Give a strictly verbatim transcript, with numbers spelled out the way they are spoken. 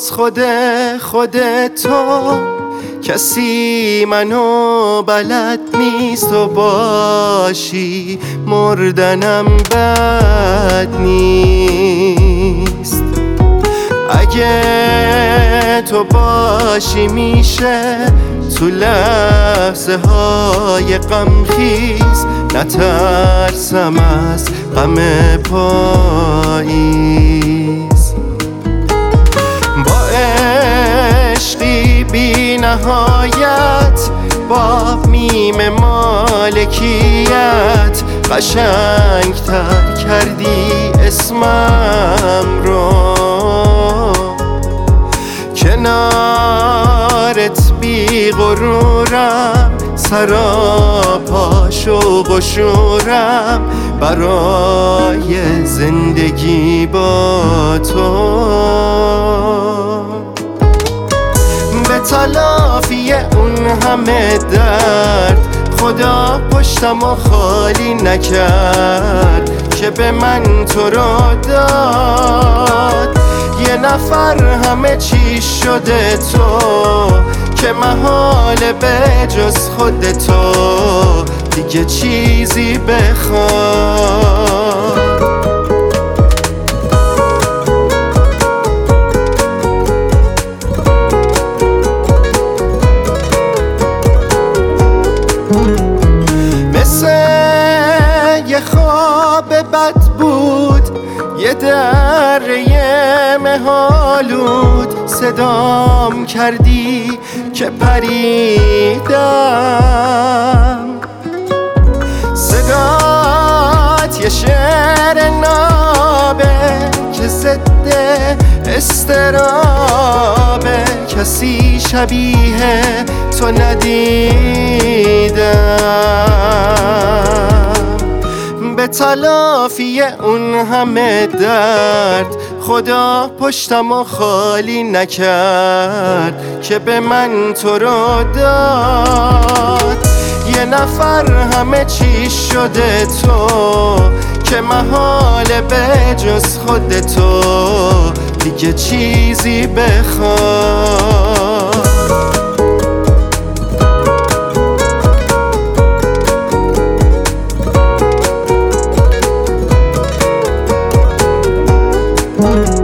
جز خود خود تو کسی منو بلد نیست و باشی مردنم بد نیست. اگه تو باشی میشه تو لحظه های غمخیز نترسم از غم پاییز. با عشقی بی نهایت با میم مالکیت قشنگتر کردی اسمم رو. کنارت بی غرورم سراپا شوق و شورم برای زندگی با تو. به تلافی اون همه درد خدا پشتم و خالی نکرد که به من تو رو داد. یه نفر همه چی شده تو که محاله به جز خود تو دیگه چیزی بخواد. مثل یه خواب بد بود یه دره مهالود صدام کردی که پریدم. صدات یه شعر نابه که ضد استرابه کسی شبیه تو ندیدم. به تلافی اون همه درد خدا پشتم و خالی نکرد که به من تو رو داد. یه نفر همه چی شده تو که محاله به جز خود تو دیگه چیزی بخواد.